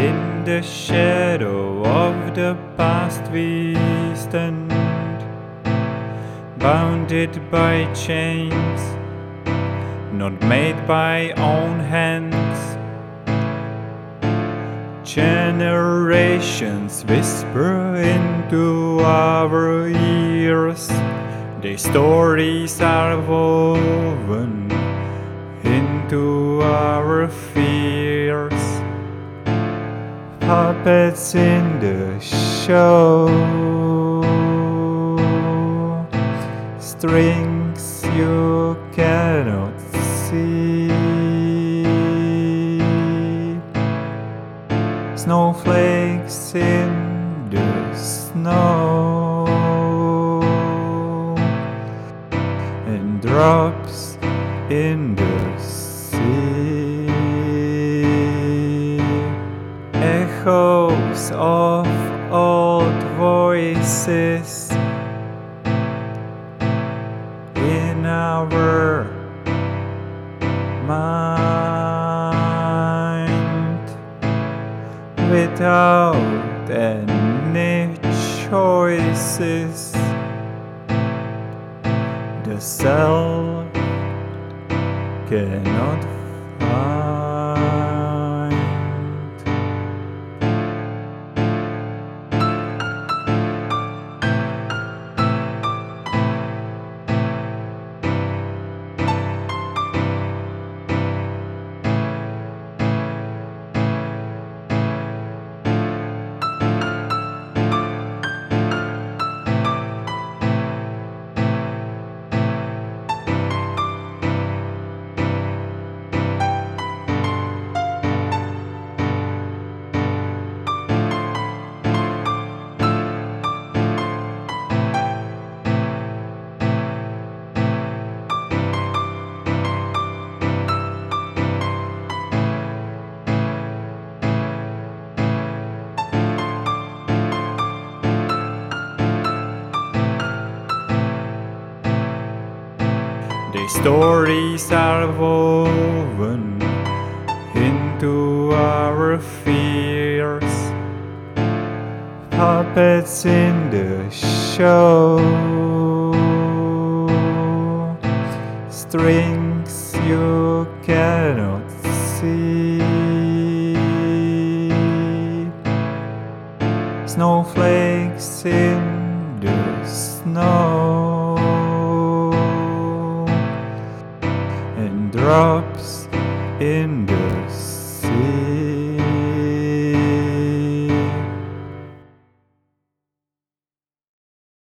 In the shadow of the past we stand, bounded by chains, not made by own hands. Generations whisper into our ears, their stories are woven into our fears. Puppets in the show, strings you cannot see, snowflakes in the snow, and drops in the sea. Echoes of old voices in our mind, without any choices. The self cannot find. The stories are woven into our fears. Puppets in the show, strings you cannot see, snowflakes in the snow, and drops in the